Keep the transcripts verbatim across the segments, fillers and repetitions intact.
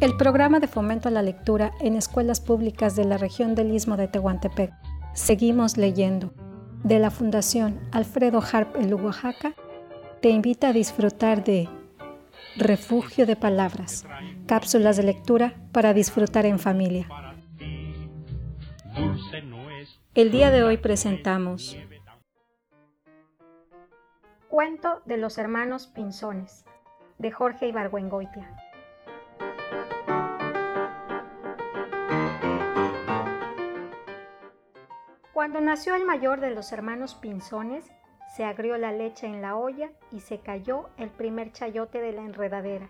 El programa de fomento a la lectura en escuelas públicas de la región del Istmo de Tehuantepec, Seguimos Leyendo, de la Fundación Alfredo Harp en Oaxaca, te invita a disfrutar de Refugio de Palabras, cápsulas de lectura para disfrutar en familia. El día de hoy presentamos Cuento de los hermanos Pinzones, de Jorge Ibargüengoitia. Cuando nació el mayor de los hermanos Pinzones, se agrió la leche en la olla y se cayó el primer chayote de la enredadera.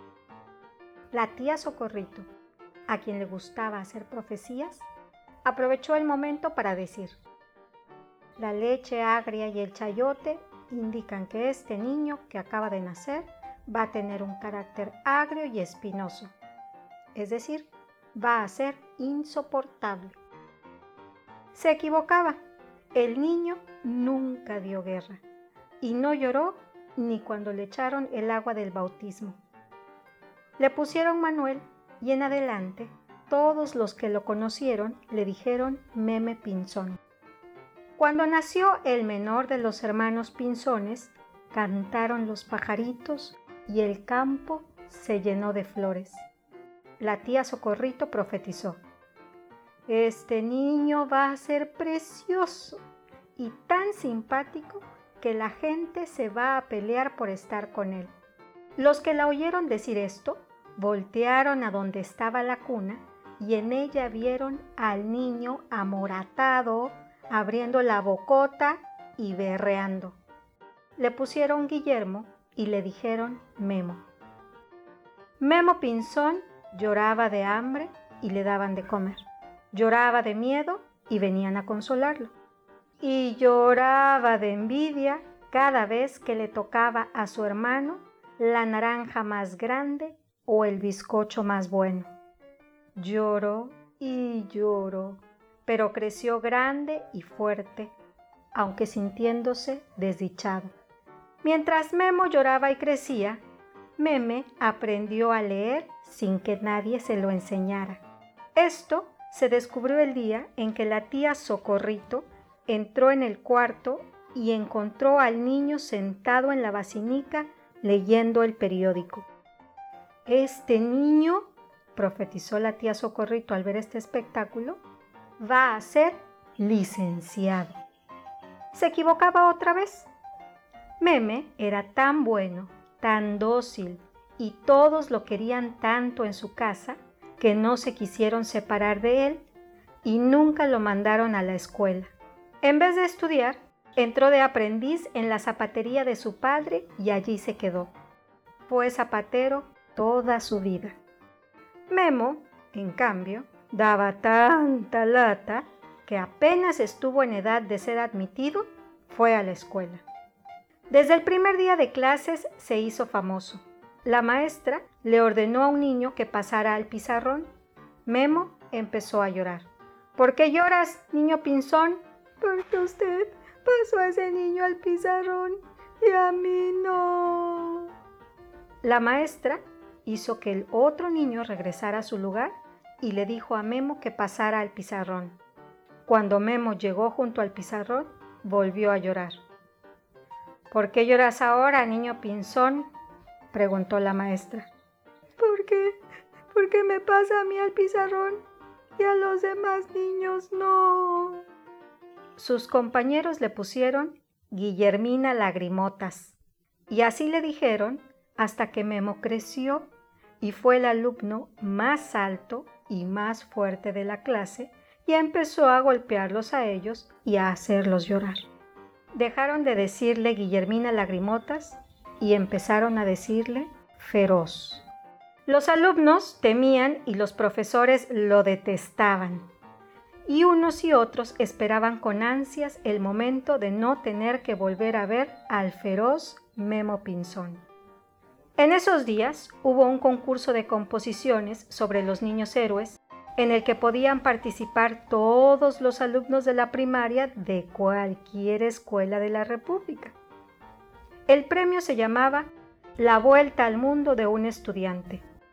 La tía Socorrito, a quien le gustaba hacer profecías, aprovechó el momento para decir: la leche agria y el chayote indican que este niño que acaba de nacer va a tener un carácter agrio y espinoso, es decir, va a ser insoportable. Se equivocaba. El niño nunca dio guerra y no lloró ni cuando le echaron el agua del bautismo. Le pusieron Manuel y en adelante todos los que lo conocieron le dijeron Meme Pinzón. Cuando nació el menor de los hermanos Pinzones, cantaron los pajaritos y el campo se llenó de flores. La tía Socorrito profetizó: este niño va a ser precioso y tan simpático que la gente se va a pelear por estar con él. Los que la oyeron decir esto, voltearon a donde estaba la cuna y en ella vieron al niño amoratado, abriendo la bocota y berreando. Le pusieron Guillermo y le dijeron Memo. Memo Pinzón lloraba de hambre y le daban de comer. Lloraba de miedo y venían a consolarlo. Y lloraba de envidia cada vez que le tocaba a su hermano la naranja más grande o el bizcocho más bueno. Lloró y lloró, pero creció grande y fuerte, aunque sintiéndose desdichado. Mientras Memo lloraba y crecía, Meme aprendió a leer sin que nadie se lo enseñara. Esto se descubrió el día en que la tía Socorrito entró en el cuarto y encontró al niño sentado en la basinica leyendo el periódico. Este niño, profetizó la tía Socorrito al ver este espectáculo, va a ser licenciado. Se equivocaba otra vez. Meme era tan bueno, tan dócil y todos lo querían tanto en su casa que no se quisieron separar de él y nunca lo mandaron a la escuela. En vez de estudiar, entró de aprendiz en la zapatería de su padre y allí se quedó. Fue zapatero toda su vida. Memo, en cambio, daba tanta lata que apenas estuvo en edad de ser admitido, fue a la escuela. Desde el primer día de clases se hizo famoso. La maestra le ordenó a un niño que pasara al pizarrón. Memo empezó a llorar. ¿Por qué lloras, niño Pinzón? Porque usted pasó a ese niño al pizarrón y a mí no. La maestra hizo que el otro niño regresara a su lugar y le dijo a Memo que pasara al pizarrón. Cuando Memo llegó junto al pizarrón, volvió a llorar. ¿Por qué lloras ahora, niño Pinzón?, preguntó la maestra. ¿Por qué? ¿Por qué me pasa a mí al pizarrón y a los demás niños no? Sus compañeros le pusieron Guillermina Lagrimotas y así le dijeron hasta que Memo creció y fue el alumno más alto y más fuerte de la clase y empezó a golpearlos a ellos y a hacerlos llorar. Dejaron de decirle Guillermina Lagrimotas y empezaron a decirle Feroz. Los alumnos temían y los profesores lo detestaban. Y unos y otros esperaban con ansias el momento de no tener que volver a ver al feroz Memo Pinzón. En esos días hubo un concurso de composiciones sobre los niños héroes en el que podían participar todos los alumnos de la primaria de cualquier escuela de la República. El premio se llamaba La Vuelta al Mundo de un Estudiante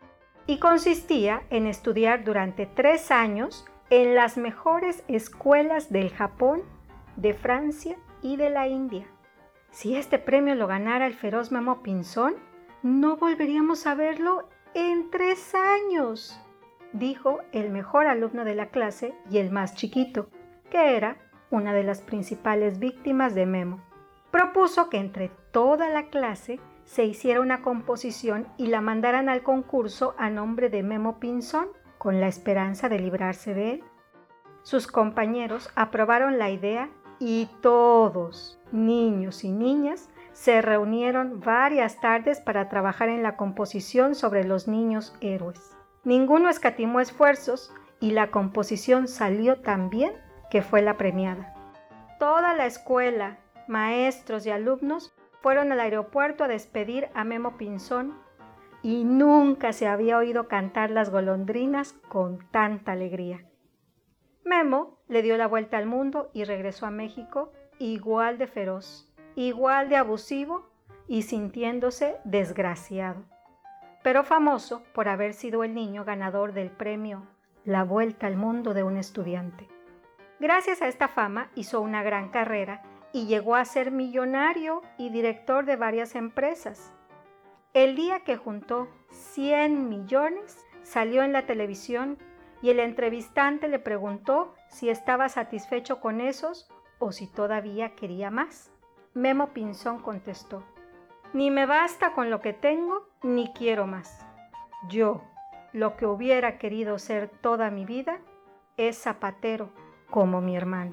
y consistía en estudiar durante tres años en las mejores escuelas del Japón, de Francia y de la India. Si este premio lo ganara el feroz Memo Pinzón, no volveríamos a verlo en tres años, dijo el mejor alumno de la clase y el más chiquito, que era una de las principales víctimas de Memo. Propuso que entre toda la clase se hiciera una composición y la mandaran al concurso a nombre de Memo Pinzón, con la esperanza de librarse de él. Sus compañeros aprobaron la idea y todos, niños y niñas, se reunieron varias tardes para trabajar en la composición sobre los niños héroes. Ninguno escatimó esfuerzos y la composición salió tan bien que fue la premiada. Toda la escuela, maestros y alumnos fueron al aeropuerto a despedir a Memo Pinzón y nunca se había oído cantar las golondrinas con tanta alegría. Memo le dio la vuelta al mundo y regresó a México igual de feroz, igual de abusivo y sintiéndose desgraciado, pero famoso por haber sido el niño ganador del premio La Vuelta al Mundo de un estudiante. Gracias a esta fama hizo una gran carrera y llegó a ser millonario y director de varias empresas. El día que juntó cien millones, salió en la televisión y el entrevistante le preguntó si estaba satisfecho con esos o si todavía quería más. Memo Pinzón contestó: «Ni me basta con lo que tengo, ni quiero más. Yo, lo que hubiera querido ser toda mi vida, es zapatero como mi hermano».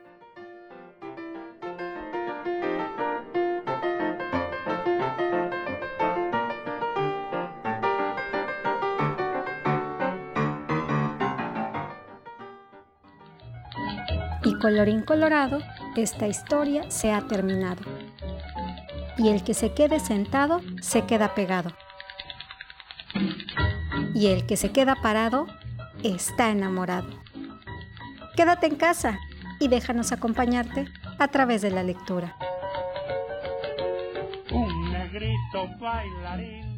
Y colorín colorado, esta historia se ha terminado. Y el que se quede sentado, se queda pegado. Y el que se queda parado, está enamorado. Quédate en casa y déjanos acompañarte a través de la lectura. Un negrito bailarín